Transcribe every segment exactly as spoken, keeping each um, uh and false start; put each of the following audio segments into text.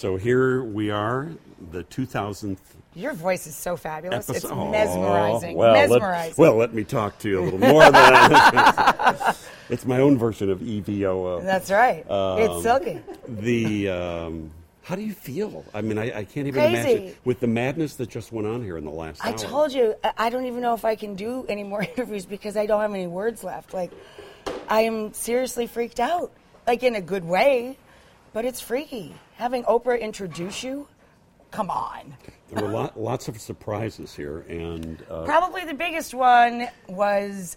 So here we are, the two thousandth. Your voice is so fabulous. Episode. It's mesmerizing. Oh, well, mesmerizing. Let, well, let me talk to you a little more. Than It's my own version of E V O O. That's right. Um, it's silky. The um, how do you feel? I mean, I, I can't even Crazy. imagine with the madness that just went on here in the last I hour. told you, I- I don't even know if I can do any more interviews because I don't have any words left. Like, I am seriously freaked out, like in a good way, but it's freaky. Having Oprah introduce you, come on. There were lot, lots of surprises here, and uh, Probably the biggest one was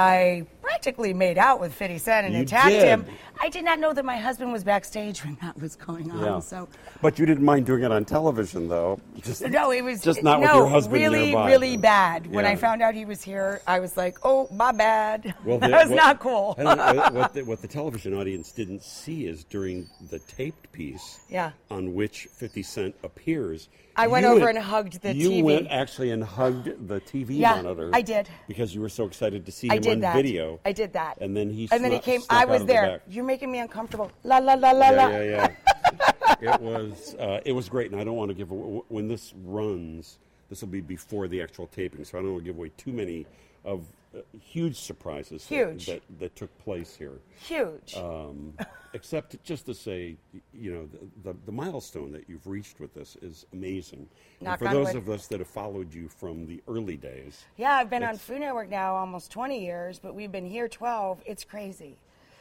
I practically made out with fifty Cent and You attacked did. him. I did not know that my husband was backstage when that was going on. yeah. So But you didn't mind doing it on television, though. Just, no, it was just not no, with your husband really, nearby. really bad. When Yeah. I found out he was here, I was like, "Oh, my bad." Well, that the- was what- not cool. I don't know, what, the, what the television audience didn't see is during the taped piece Yeah. on which fifty Cent appears. I went you over and hugged the you T V. went actually and hugged the T V Yeah, monitor. I did. Because you were so excited to see I him did on that. video. I did that. And then he and then he snuck- came. snuck I out was of the there. back. You're making me uncomfortable. La la la la la. Yeah, yeah, yeah. It was uh, it was great, and I don't want to give away, when this runs. This will be before the actual taping, so I don't want to give away too many of uh, huge surprises that- Huge. That, that took place here. Huge. Um, except just to say, you know, the, the, the milestone that you've reached with this is amazing. And Knock for on those wood. of us that have followed you from the early days, Yeah, I've been on It's- Food Network now almost twenty years, but we've been here twelve. It's crazy.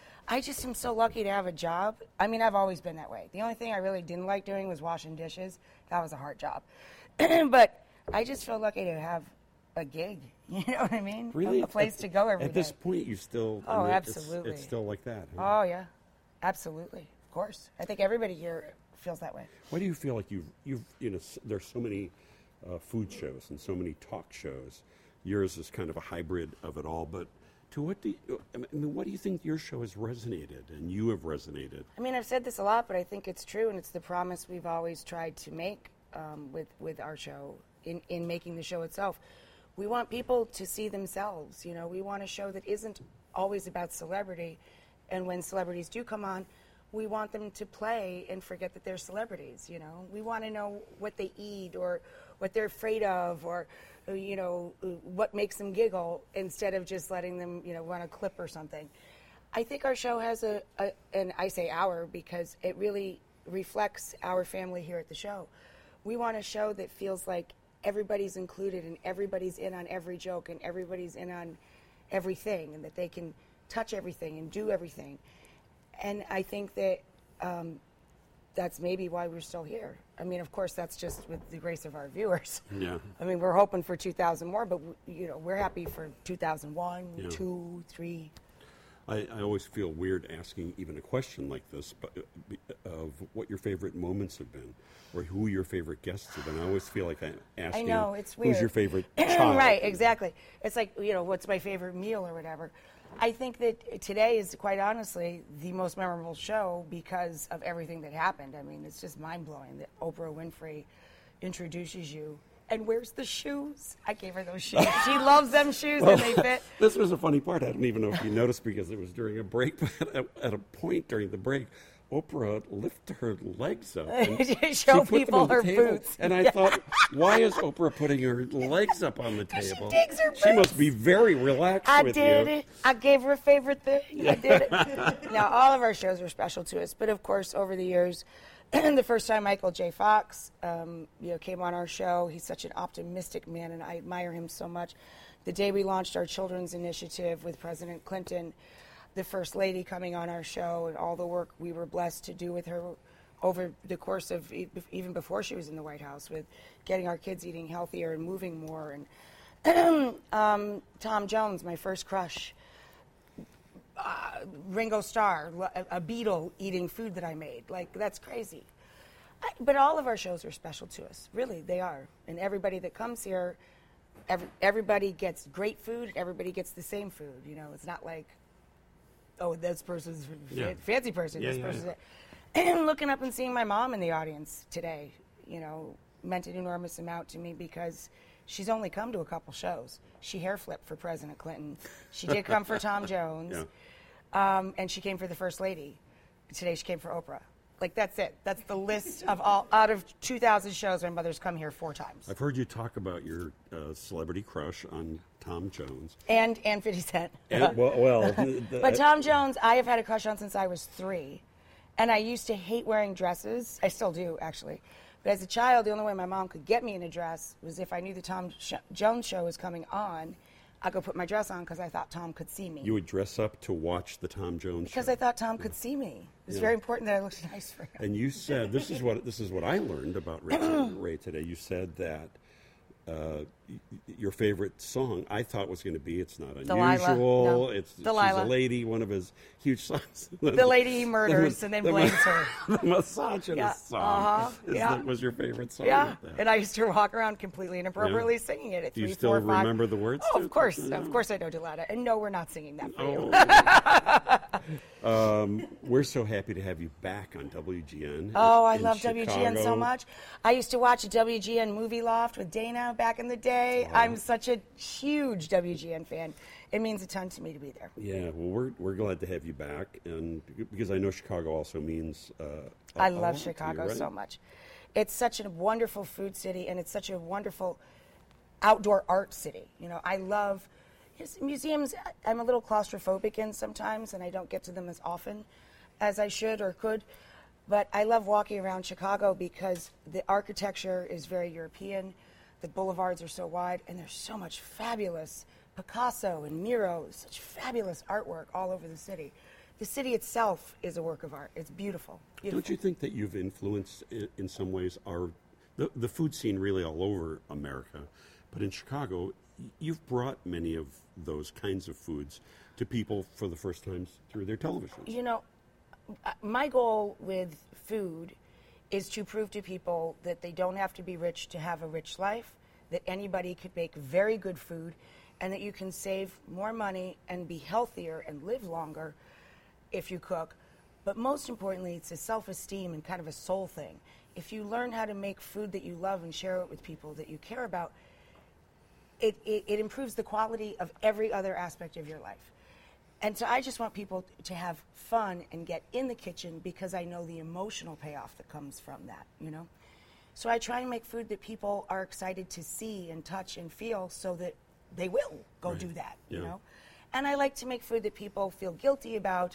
I just am so lucky to have a job. I mean, I've always been that way. The only thing I really didn't like doing was washing dishes. That was a hard job. But I just feel lucky to have a gig. You know what I mean? really, A place at, to go every At day. this point, you still. I Oh, mean, it's- absolutely. It's, still like that. huh? Oh, yeah. Absolutely. Of course. I think everybody here feels that way. Why do you feel like you've, you've you know, s- there's so many uh, food shows and so many talk shows. Yours is kind of a hybrid of it all, but to what do you, I mean, what do you think your show has resonated and you have resonated? I mean, I've said this a lot, but I think it's true, and it's the promise we've always tried to make um, with with our show in, in making the show itself. We want people to see themselves. You know, we want a show that isn't always about celebrity, and when celebrities do come on, we want them to play and forget that they're celebrities. You know, we want to know what they eat or what they're afraid of, or uh, you know, uh, what makes them giggle, instead of just letting them, you know, run a clip or something. I think our show has a, a and I say our because it really reflects our family here at the show. We want a show that feels like everybody's included and everybody's in on every joke and everybody's in on everything, and that they can touch everything and do everything. And I think that um, that's maybe why we're still here. I mean, of course, that's just with the grace of our viewers. Yeah. I mean, we're hoping for two thousand more, but you know, we're happy for two thousand one, Yeah. two, three. I, I always feel weird asking even a question like this, but uh, be- of what your favorite moments have been, or who your favorite guests have been. I always feel like I'm I asking, know, it's weird. who's your favorite child? Right, exactly. It's like, you know, what's my favorite meal or whatever. I think that today is, quite honestly, the most memorable show because of everything that happened. I mean, it's just mind-blowing that Oprah Winfrey introduces you. And where's the shoes? I gave her those shoes. She loves them shoes, and they fit. This was a funny part. I don't even know if you noticed because it was during a break, but at, at a point during the break, Oprah lifted her legs up and To show she put them people on the her table. boots. And I thought, why is Oprah putting her legs up on the She table? digs her She must boots. be very relaxed I with did you. it. I gave her a favorite thing. I did it. Now, all of our shows are special to us, but of course, over the years, the first time Michael J. Fox, um, you know, came on our show, he's such an optimistic man, and I admire him so much. The day we launched our children's initiative with President Clinton, the First Lady coming on our show, and all the work we were blessed to do with her over the course of e- even before she was in the White House, with getting our kids eating healthier and moving more. And um, Tom Jones, my first crush. Uh, Ringo Starr, a, a Beatle eating food that I made. Like, that's crazy. I, but all of our shows are special to us. Really, they are. And everybody that comes here, every, everybody gets great food. Everybody gets the same food. You know, it's not like, oh, this person's a Yeah. fancy person. Yeah, this yeah, person's yeah. a... And looking up and seeing my mom in the audience today, you know, meant an enormous amount to me because she's only come to a couple shows. She hair flipped for President Clinton. She did come for Tom Jones. Yeah. Um, and she came for the First Lady. Today she came for Oprah. Like, that's it. That's the list of all, out of two thousand shows, my mother's come here four times. I've heard you talk about your uh, celebrity crush on Tom Jones. And, and fifty Cent. And, well, well the, But Tom Jones, I have had a crush on since I was three. And I used to hate wearing dresses. I still do, actually. But as a child, the only way my mom could get me in a dress was if I knew the Tom Sh- Jones show was coming on. I could put my dress on because I thought Tom could see me. You would dress up to watch the Tom Jones because show. I thought Tom could see me. It was Yeah. very important that I looked nice for him. And you said, this is what this is what I learned about Ray, Ray today. You said that uh, y- your favorite song, I thought was going to be "It's Not Delilah. Unusual." No. It's Delilah. She's a Lady, one of his huge songs. The lady he murders The- and then the- blames her. The misogynist Yeah, song uh-huh, is yeah. that was your favorite song. Yeah, with that. and I used to walk around completely inappropriately Yeah. singing it at Do you three, still four, five. remember the words Oh, to of it? course, Yeah. of course I know Delilah. And no, we're not singing that for you. Oh. um, we're so happy to have you back on W G N. Oh, I in love W G N so Chicago. much. I used to watch a W G N movie loft with Dana back in the day. I'm such a huge W G N fan. It means a ton to me to be there. Yeah, well, we're we're glad to have you back, and because I know Chicago also means. Uh, a- I a lot love to Chicago you, right? so much. It's such a wonderful food city, and it's such a wonderful outdoor art city. You know, I love his museums. I'm a little claustrophobic in sometimes, and I don't get to them as often as I should or could. But I love walking around Chicago because the architecture is very European. The boulevards are so wide, and there's so much fabulous Picasso and Miro, such fabulous artwork all over the city. The city itself is a work of art. It's beautiful. beautiful. Don't you think that you've influenced, in, in some ways, our the, the food scene really all over America, but in Chicago, y- you've brought many of those kinds of foods to people for the first time through their televisions. You know, uh, my goal with food is to prove to people that they don't have to be rich to have a rich life, that anybody could make very good food, and that you can save more money and be healthier and live longer if you cook. But most importantly, it's a self-esteem and kind of a soul thing. If you learn how to make food that you love and share it with people that you care about, it, it, it improves the quality of every other aspect of your life. And so I just want people to have fun and get in the kitchen because I know the emotional payoff that comes from that, you know? So I try and make food that people are excited to see and touch and feel so that they will go Right. do that, Yeah. you know? And I like to make food that people feel guilty about,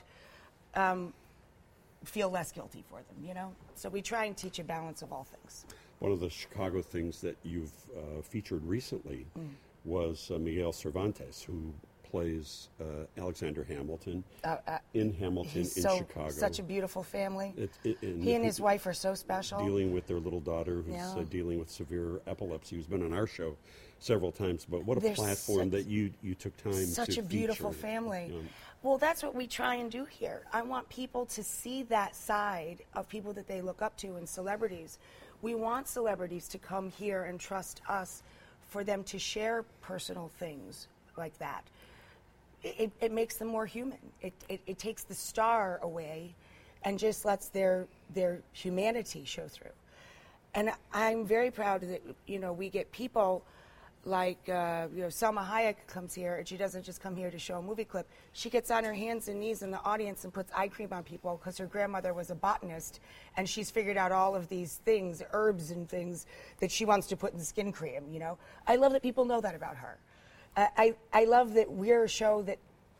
um, feel less guilty for them, you know? So we try and teach a balance of all things. One of the Chicago things that you've uh, featured recently Mm. was uh, Miguel Cervantes, who plays uh, Alexander Hamilton Uh, uh, in Hamilton He's in so Chicago. such a beautiful family. It, it, and He and his wife are so special. dealing with their little daughter who's Yeah. uh, dealing with severe epilepsy, who's been on our show several times. But what a They're platform such- that you, you took time to Such a beautiful feature. family. You know. Well, that's what we try and do here. I want people to see that side of people that they look up to and celebrities. We want celebrities to come here and trust us for them to share personal things like that. It, it makes them more human. It, it, it takes the star away and just lets their their humanity show through. And I'm very proud that, you know, we get people like, uh, you know, Selma Hayek comes here, and she doesn't just come here to show a movie clip. She gets on her hands and knees in the audience and puts eye cream on people because her grandmother was a botanist, and she's figured out all of these things, herbs and things, that she wants to put in the skin cream, you know. I love that people know that about her. I, I, I love that we're a show that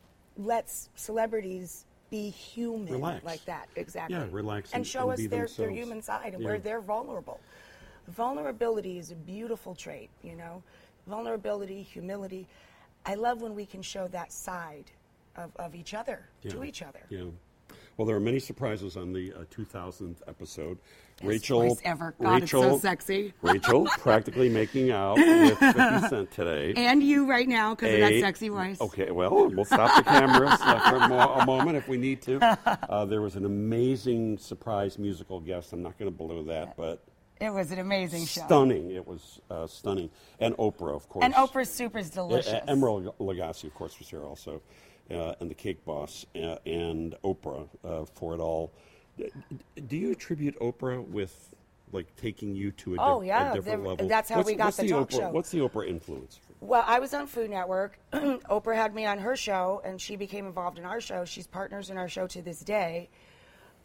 lets celebrities be human Relax. like that, exactly. Yeah, relax And and- show and us be their, their themselves. human side and Yeah. where they're vulnerable. Vulnerability is a beautiful trait, you know. Vulnerability, humility. I love when we can show that side of, of each other to Yeah. each other. Yeah. Well, there are many surprises on the uh, two thousandth episode. Best Rachel, voice ever. God, it's so Rachel, sexy. Rachel practically making out with fifty Cent today. And you right now because of that A- sexy voice. Okay, well, we'll stop the cameras uh, for a, mo- a moment if we need to. Uh, there was an amazing surprise musical guest. I'm not going to blow that, but It was an amazing show. stunning. It was uh, stunning. And Oprah, of course. And Oprah's soup is delicious. E- Emerald Lagasse, of course, was here also, uh, and the Cake Boss, uh, and Oprah uh, for it all. D- Do you attribute Oprah with, like, taking you to a, Oh, di- yeah, a different there- level? that's how What's- we got what's the talk Oprah, show. What's the Oprah influence? Well, I was on Food Network. Oprah had me on her show, and she became involved in our show. She's partners in our show to this day.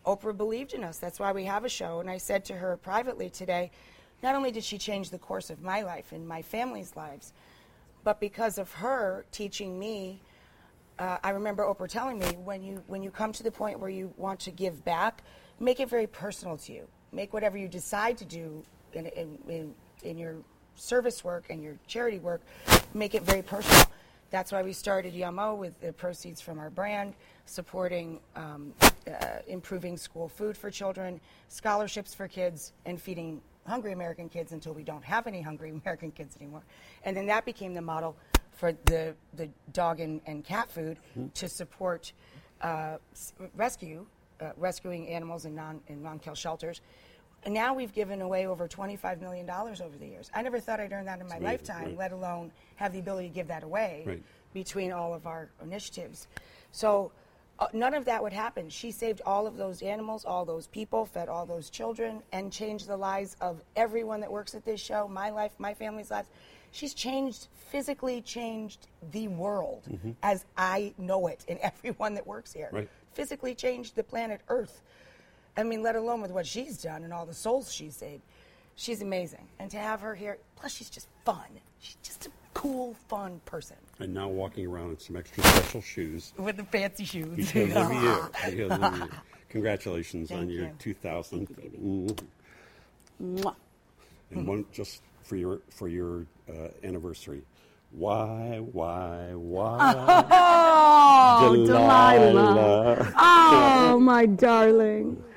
Oprah believed in us. That's why we have a show. And I said to her privately today, not only did she change the course of my life and my family's lives, but because of her teaching me, uh, I remember Oprah telling me, when you when you come to the point where you want to give back, make it very personal to you. Make whatever you decide to do in in, in, in your service work and your charity work, make it very personal. That's why we started Yummo with the proceeds from our brand, supporting um, uh, improving school food for children, scholarships for kids, and feeding hungry American kids until we don't have any hungry American kids anymore. And then that became the model for the, the dog and, and cat food mm-hmm. to support uh, rescue, uh, rescuing animals in, non, in non-kill shelters. And now we've given away over twenty-five million dollars over the years. I never thought I'd earn that in my amazing, lifetime, right. let alone have the ability to give that away right. between all of our initiatives. So uh, none of that would happen. She saved all of those animals, all those people, fed all those children, and changed the lives of everyone that works at this show, my life, my family's lives. She's changed, physically changed the world mm-hmm. as I know it, and everyone that works here. Right. Physically changed the planet Earth. I mean, let alone with what she's done and all the souls she's saved. She's amazing. And to have her here, plus she's just fun. She's just a cool, fun person. And now walking around in some extra special shoes. With the fancy shoes. Because of you. Because of you. Congratulations Thank on your you. two thousandth. Thank you, baby. Mm-hmm. Mwah. And one just for your for your uh, anniversary. Why, why, why? Oh, Delilah. Delilah. Oh, my darling.